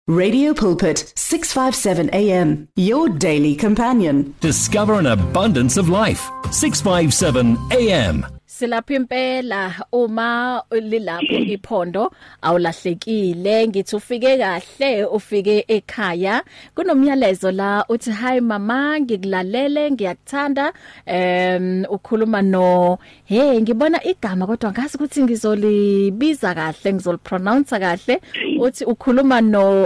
Radio Pulpit, 657 AM, your daily companion. Discover an abundance of life. 657 AM. Silapha impela uma lilapho iphondo awulahlekile ngithi ufike kahle ufike ekhaya kunomyalezo la uthi hi mama ngikulalele ngiyakuthanda ukhuluma no hey ngibona igama kodwa ngazi ukuthi ngizolibiza kahle ngizolipronounce kahle uthi ukhuluma no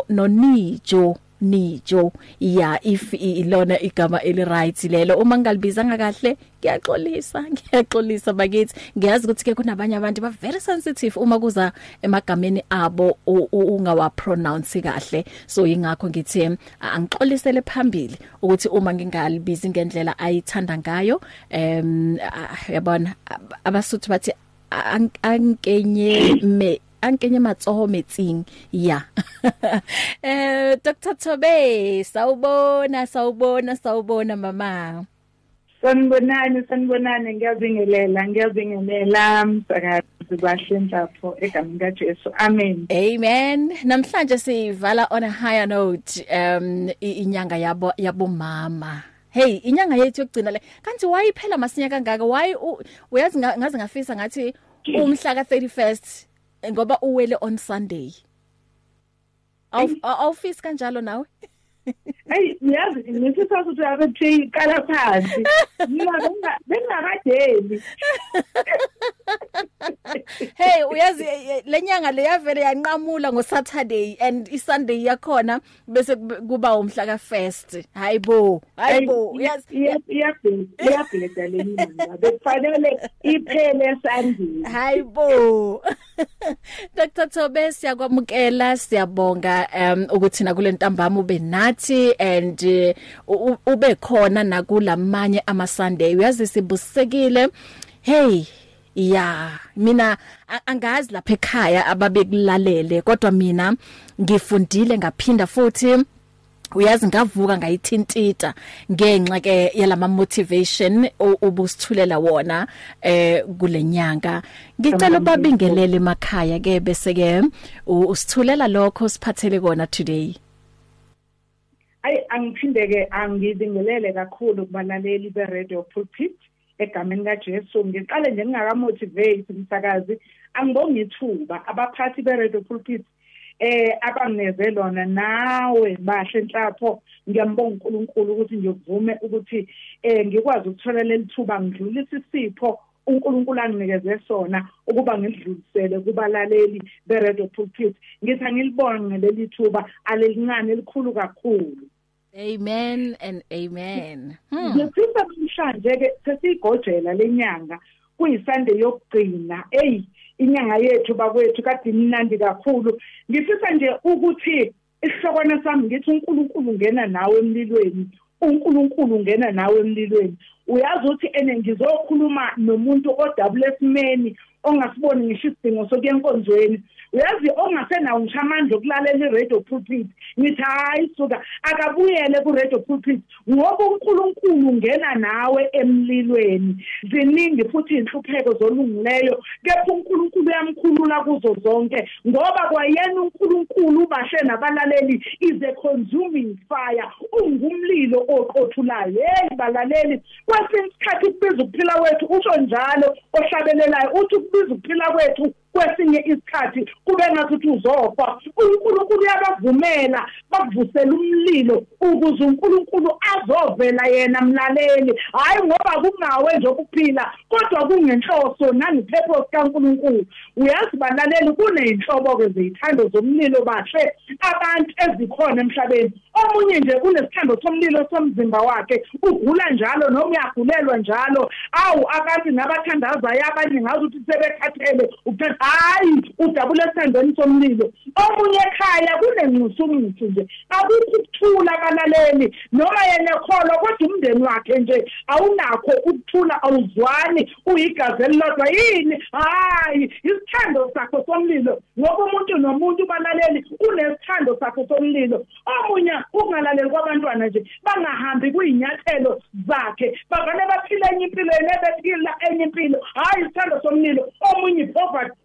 Nijo ya if ilona igama eli right lelo uma ngalibizanga kahle ngiyaxolisa bakithi ngiyazi ukuthi ke kunabanye abantu ba very sensitive uma kuza emagameni abo ungawa pronounce kahle so ingakho ngithi angixolisele phambili ukuthi uma ngingalibizi ngendlela ayithanda ngayo yabona abasuthu bathi ankenye matsoho metsing ya Dr. Tobe sawubona mama sanibonani ngiyazingelela msakazi bahlendapho egameni kaJesu amen namhlanje sivala on a higher note inyanga yabo mama. Hey inyanga yethu yokugcina le kanti why iphela masinya kangaka why uyazi ngaze ngafisa ngathi umhla ka 31st ngoba uwele on Sunday awufisi kanjalo nawe Hey yazi ngisifasa ukuthi abethi kala phansi bengakadeli Hey uyazi lenyanga leyavele yanqamula ngo Saturday and iSunday yakhona bese kuba umhla ka 1st hayibo uyazi iyabheda lenyanga bekufanele iphele Sunday hayibo Dr. Tobe siyakwamukela siyabonga ukuthi na kule ntambama ube nathi and ube khona nakulamanye ama Sunday uyazi sibusekile hey mina angazi lapha ekhaya ababekulalele kodwa mina ngifundile ngaphinda futhi uyazi ngavuka ngayithintita ngenxa ke yalama motivation ubusithulela wona kulenyanga ngicela ubabingelele emakhaya ke bese ke usithulela lokho siphathele kona today angiphindeke angibingelele kakhulu kubalaleli be Radio Pulpit egameni kaJesu ngiqale nje ngingaka motivate umsakazi angibonga ithuba abaphathi be Radio Pulpit abangezelona nawe bahle enhlapho ngiyambonga uNkulunkulu ukuthi ngivume ukuthi ngikwazi ukuthola lelithuba ngidlulisa isipho uNkulunkulu anginikeze sona ukuba ngidlulisele kubalaleli be Radio Pulpit ngithi ngilibonga leli thuba alelincane elikhulu kakhulu Amen and amen. Ngifisa mhlanje ke sesigojela lenyanga kuyiSunday yokugcina. Inyanga yethu bakwethu kade imnandi kakhulu. Ngifisa nje ukuthi isihlokwana sami ngithi uNkulunkulu ngena nawe emlilweni. uNkulunkulu ngena nawe emlilweni. Uyazi ukuthi ngizokhuluma nomuntu odabule esimeni ongasiboni ngisho isidingo sokuyenkonzweni. Uyazi ongasenawo ngishamandla okulalela iRadio Pulpit ngithi hayi suka akabuyele kuRadio Pulpit ngoba uNkulunkulu ngena nawe emlilweni ziningi futhi inhlupheko zolungileyo kepha uNkulunkulu uyamkhulula kuzo zonke ngoba kwayena uNkulunkulu bahle nabalaleli is a consuming fire ungumlilo oqothulayo hey balaleli kwesinye isikhathi kubiza ukuphila kwethu usho njalo ohlabelelayo uthi kubiza ukuphila kwethu kwesinye isikhathi kube ngathi uzofa uNkulunkulu uyabavumela bakuvusela umlilo ukuze uNkulunkulu azovela yena mlaleli hayi ngoba kungawe nje ukuphila kodwa kungenhloso nanipurpose kaNkulunkulu uyazi balaleli kuneyinhlobo ke zezithando zomlilo bahle abantu ezikhona emhlabeni omunye nje kunesithando somlilo somzimba wakhe ugula njalo noma uyagulelwa njalo abantu nabathandazayo abanye ngazi ukuthi sebekhathele hayi udabula esandweni somlilo omunye ekhaya kunenqusumithi nje akukho ukuthula kalaleli noma yena ekholo kodwa umndeni wakhe nje awunakho ukuthula awuzwani uyigazi elilodwa yini hayi isithando sakho somlilo ngoba umuntu nomuntu balaleli unesithando sakho somlilo omunye ungalaleli kwabantwana nje bangahambi kuyinyathelo zakhe bavane baphila enye impilo nebephila enye impilo hayi isithando somlilo omunye poverty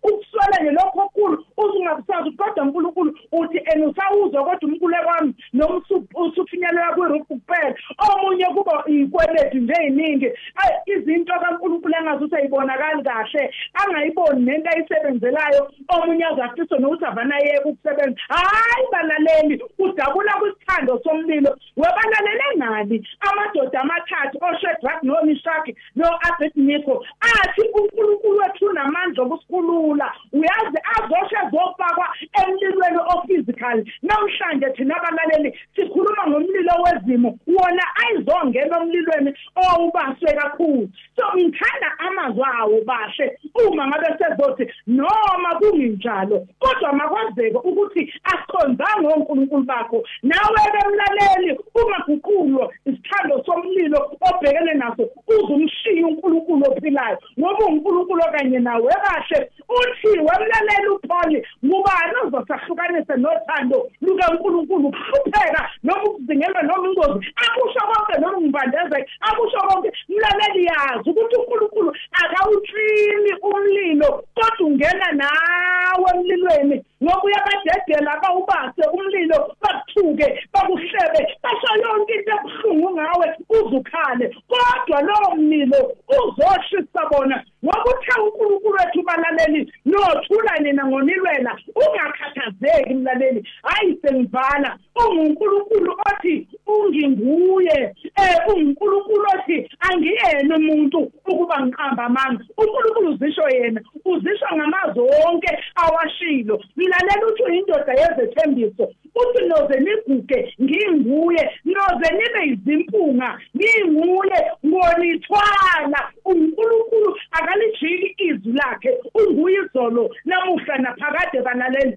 ukuswela nje lokho okukhulu usungabusazi kodwa uNkulunkulu uthi enusawuzwa kodwa umkhuleko wami noma usufinyelela kwiRoof kuphela omunye kuba ikweletu nje eziningi izinto kaNkulunkulu engazuthi ayibonakali kahle angayiboni nento ayisebenzelayo omunye azafisa nokuthi avanaye ukusebenza hayi balaleli udabula kwisithando somlilo webalalele ngani amadoda amathathu oShadrach noMeshach noAbednego athi uNkulunkulu wethu namandla okusikhulula uyazi azoshe zofakwa emlilweni ophysical namhlanje thina abalaleli sikhuluma ngomlilo wezimo wona ayizongena omlilweni owubaswe kakhulu so ngithanda amazwi awo bahle uma ngabe sezothi noma kunginjalo kodwa makwazeke ukuthi asikhonzanga uNkulunkulu bakho nawe emlaleli uma guqulo isithando somlilo obhekene naso uzumshiya uNkulunkulu ophilayo ngoba uNkulunkulu kanye nawe kahle uthi wemlaleli uPaul ngubani ozosahlukanisa nothando lukaNkulunkulu ukuhlupheka noma ukuzingelwa noma ingozi akusho konke noma ngibandezeke akusho konke mlaleli yazi ukuthi uNkulunkulu akawuthini umlilo kodwa ungena nawe emlilweni ngoba uyabadedela abawubase umlilo bakuthuke bakuhlebe basho yonke into ebuhlungu ngawe uzukhale kodwa lo mlilo uzoshisa bona ngoba uthe uNkulunkulu wethu balaleli nothula nina ngonilwela ungakhathazeki mlaleli hayi sengivala uNkulunkulu othi unginguye uNkulunkulu othi angiyena umuntu ukuba ngiqamba amanga uNkulunkulu uzisho yena uzisho ngamazwi wonke awashilo mlaleli uthi indoda yezethembiso uthi noze niguge nginguye noze nibe izimpunga nginguye ngonithwala uNkulunkulu akalijiki izwi lakhe unguye izolo namuhla naphakade banaleli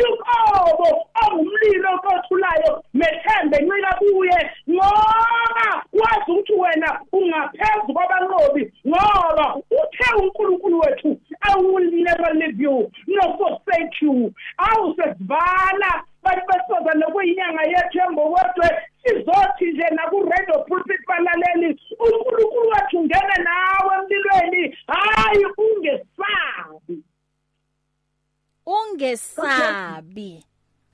uyuqobo ongumlilo othulayo methembe ncika kuye ngoba wazi ukuthi wena ungaphezulu kwabanqobi ngoba uthe uNkulunkulu wethu I will never leave you nor forsake you awusezivala bathi besoza nokuyinyanga yethu embowethu sizothi nje naku-radio pulpit balaleli uNkulunkulu wethu ungena nawe emlilweni hayi ungesabi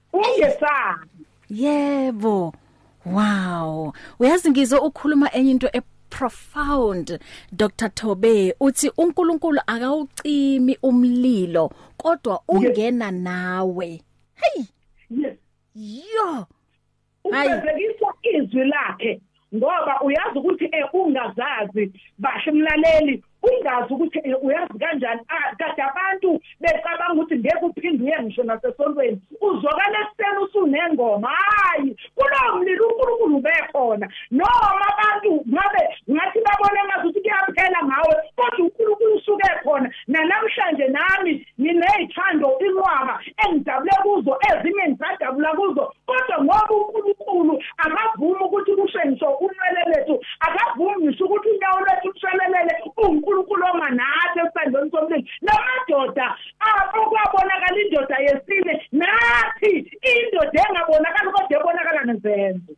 yebo wow uyazi ngizwe ukhuluma enye into profound Dr Thobe uthi uNkulunkulu akawucimi umlilo kodwa ungena nawe hey yes yo ubhekisa izwi lakhe ngoba uyazi ukuthi ungazazi bashe mlaleli ungazi ukuthi uyazi kanjani kade abantu becabanga ukuthi ngeke uphindwe ngisho nasesontweni uzwakala ekuseni usunengoma hayi kulo mlilo uNkulunkulu bekhona noma abantu ngathi babone ngazuthi kuyaphela ngawe kodwa uNkulunkulu usuke khona namhlanje nami nginezithando inqwaba engidabule kuzo ezinye ngidabula kuzo kodwa ngoba uNkulunkulu akavumi ukuthi kushengiswe unwele lethu akavumi ukuthi indawo lethu kushelelele uNkulunkulu onganathi esandleni somlilo namadoda okwabonakala indoda yesine nathi indoda engabonakala kodwa ebonakala nezenzo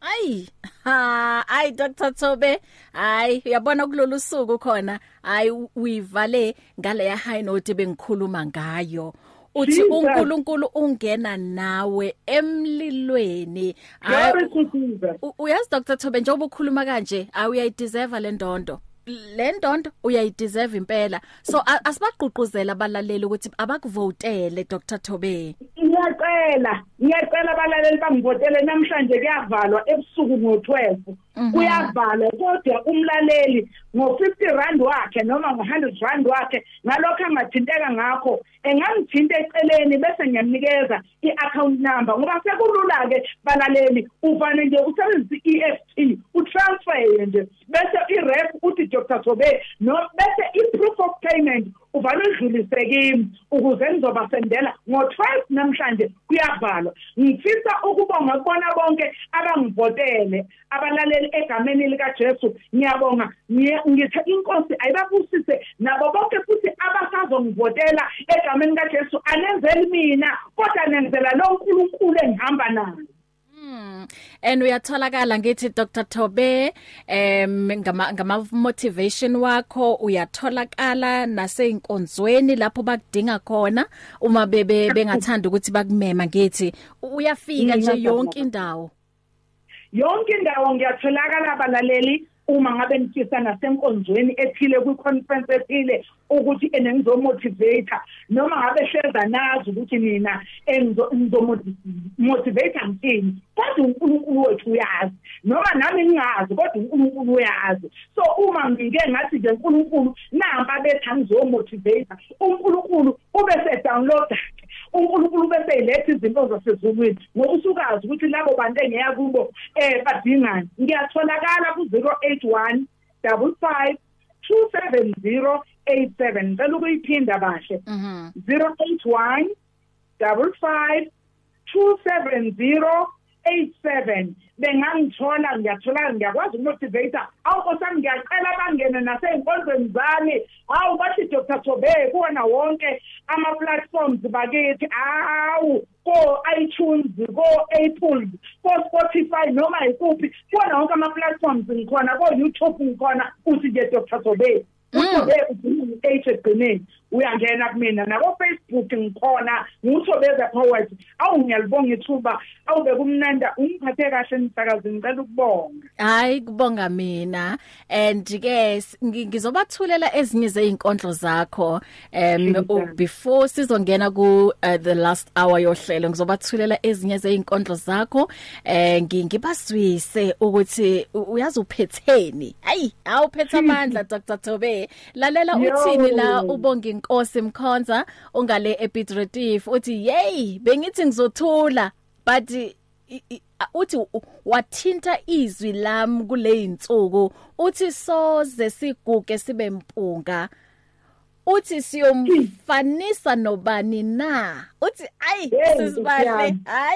Ay Dr Thobe ay uyabona kulolu suku khona ay uyivale ngale ya high note bengikhuluma ngayo uthi uNkulunkulu ungena nawe emlilweni uyazi Dr Thobe njengoba ukhuluma kanje uyayideserve le ndondo uyayideserve impela so asibagqugquzela abalaleli ukuthi abakuvotele Dr Thobe ngiyacela abalaleli bangivotele namhlanje kuyavalwa ebusuku ngo12 kuyavalwa kodwa umlaleli ngo50 wakhe noma ngo100 wakhe ngalokho angathinteka ngakho engangithinta eceleni bese ngiyamnikeza iaccount number ngoba sekulula ke balaleli uvane nje usebenzisa EFT utransfer nje bese iref uthi Dr Thobe no bese iproof of payment uvale udlulise kimi ukuze ngizobasendela ngo12 namhlanje kuyavalwa ngifisa ukubonga kubona bonke abangivotele abalaleli egameni lika Jesu ngiyabonga ngithi inkosi ayibabusise nabo bonke futhi abasazongivotela egameni kaJesu anenzeli mina kodwa nenzela lo uNkulunkulu engihamba naye And uyatholakala ngithi Dr Thobe ngama motivation wakho uyatholakala naseinkonzweni lapho bakudinga khona uma bengathanda ukuthi bakumema ngithi uyafika nje yonke indawo ngiyatholakala abalaleli uma ngabe nifisa nasenkonzweni ethile kwi-conference ethile ukuthi engizomotivate noma ngabe hleza nazi ukuthi mina engizomotivate ngini kodwa uNkulunkulu wethu uyazi noma nami ngingazi kodwa uNkulunkulu uyazi so uma ngike ngathi nje uNkulunkulu namba bethi ngizomotivate uNkulunkulu ubese download uNkulunkulu bese ilethe izinto zasezulwini ngoba usukazi ukuthi labo bantu engeya kubo badingani ngiyatholakala ku-081 55 27087 bese ukuyiphinda bahle 081 55 27087 bengangithola ngiyakwazi ukumotivate awukosami ngiyacela bangene naseyinkonzweni zami hawu bathi Dr Thobe kuona wonke ama platforms bakithi ko iTunes ko Apple ko Spotify noma ikuphi kuona wonke ama platforms ngikhona ko YouTube ngikhona uthi nje Dr Thobe Uthobe egcineni uyangena kumina nabo Facebook ngikhona ngithobeza poet ngiyalibonga ithuba bekumnanda ungiphathe kahle nisakazi ngicela ukubonga hayi kubonga mina and ke ngizobathulela ezinye zeinkondlo zakho before sizongena ku the last hour yohlelo ngizobathulela ezinye zeinkondlo zakho ngibaswise ukuthi uyazi uphetheni hayi awuphethe amandla Dr Thobe lalela uthini la ubonga inkosi Mkhonza ongale Epidretif uthi yey bengithi ngizothula but uthi wathinta izwi lami kule insuku uthi soze siguge sibe mpunga uthi siyomfanisa nobani na uthi ayi sisibahle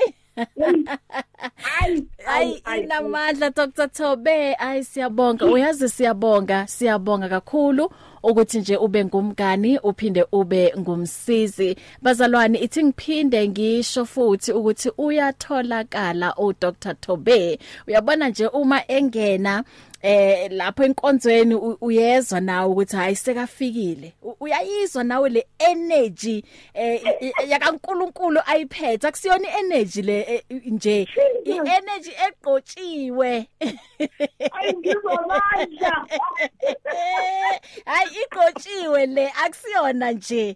hayi inamandla Dr Thobe siyabonga uyazi siyabonga kakhulu ukuthi nje ube ngumngani uphinde ube ngumsizi bazalwane ithi ngiphinde ngisho futhi ukuthi uyatholakala uDr Thobe uyabona nje uma engena lapho enkonzweni uyezwa nawe ukuthi hayi sekafikile uyayizwa nawe le energy yakaNkulunkulu ayiphethe akusiyona energy le nje energy eqotshiwe ayingizomandla hayi iqotshiwe le akusiyona nje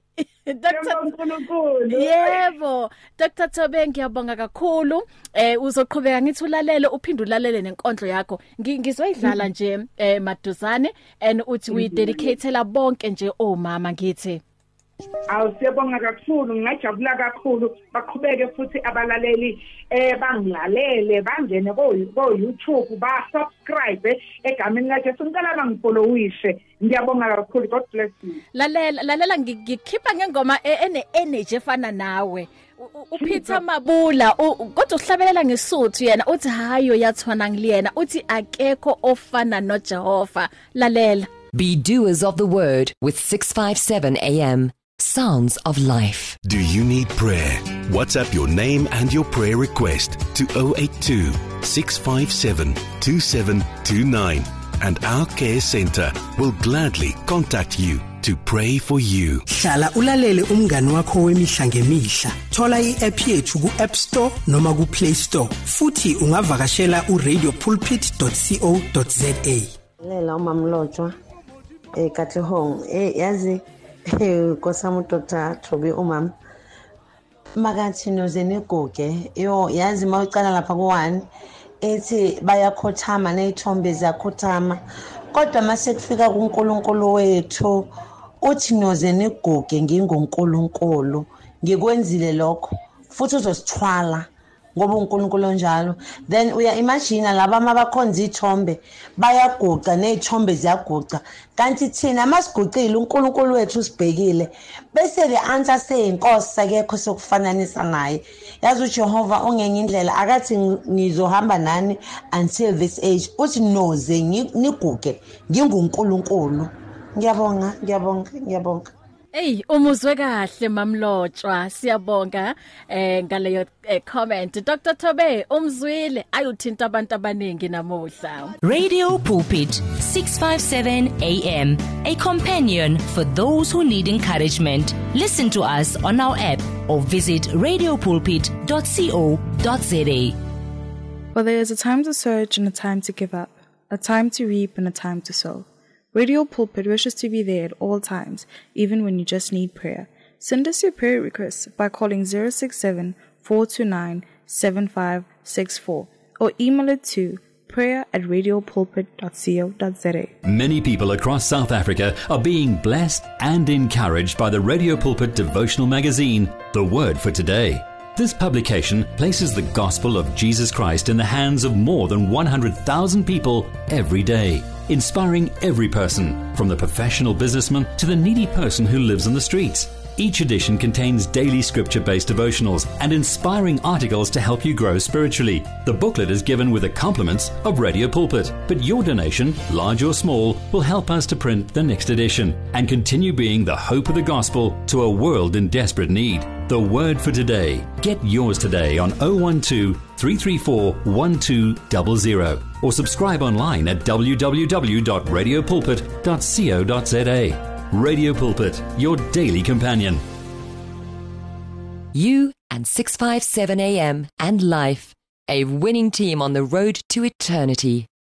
Yebo Dr Thobe ngiyabonga kakhulu uzoqhubeka ngithi ulalele uphinde ulalele nenkondlo yakho ngizoyidlala nje maduzane and uthi we dedicate la bonke nje omama ngithi siyabonga kakhulu ngajabula kakhulu baqhubeke futhi abalaleli bangilalele bangene ko YouTube ba subscribe egameni lakhe singicela bangifollowishe ngiyabonga kakhulu God bless you lalela ngikhipha ngengoma ene energy efana nawe uPeter Mabula kodwa uhlabelela ngesuthu yena uthi hayo yathwana ngiliyena uthi akekho ofana noJehova lalela Be doers of the word with 657 AM Sounds of Life. Do you need prayer? WhatsApp your name and your prayer request to 082 657 2729 and our care center will gladly contact you to pray for you. Hlala ulalele umngani wakho wemihla ngemihla. Thola i-app yethu ku-App Store noma ku-Play Store. Futhi ungavakashela uradiopulpit.co.za. Lela umamlotshwa Katlehong yazi kosamu Dr Thobe umama makathi nozenegoge yazi mawucala lapha ku1 ethi bayakhothama nezithombe zakhothama kodwa mase kufika kuNkulunkulu wethu uthi nozenegoge ngingoNkulunkulu ngikwenzile lokho futhi uzosithwala ngoba uNkulunkulu njalo then uya imagine laba mabakhonza izithombe bayaguqa nezithombe ziyaguqa kanti thina masiguqile uNkulunkulu wethu usibhekile bese le answer seyinkosi akekho sokufananisa naye yazi uJehova ongenye indlela akathi ngizohamba nani until this age uthi noze niguqe nginguNkulunkulu ngiyabonga Hey, umuzwe kahle mamlotshwa siyabonga ngaleyo comment. Dr. Tobe umzwile ayuthinta abantu abaningi namuhla. Radio Pulpit 657 AM, a companion for those who need encouragement. Listen to us on our app or visit radiopulpit.co.za. For there is a time to search and a time to give up, a time to reap and a time to sow. Radio Pulpit wishes to be there at all times, even when you just need prayer. Send us your prayer requests by calling 067-429-7564 or email it to prayer@radiopulpit.co.za. Many people across South Africa are being blessed and encouraged by the Radio Pulpit devotional magazine, The Word for Today. This publication places the gospel of Jesus Christ in the hands of more than 100,000 people every day, inspiring every person, from the professional businessman to the needy person who lives on the streets. Each edition contains daily scripture-based devotionals and inspiring articles to help you grow spiritually. The booklet is given with the compliments of Radio Pulpit, but your donation, large or small, will help us to print the next edition and continue being the hope of the gospel to a world in desperate need. The Word for Today. Get yours today on 012-334-1200 or subscribe online at www.radiopulpit.co.za. Radio Pulpit, your daily companion. You and 657 AM and Life, a winning team on the road to eternity.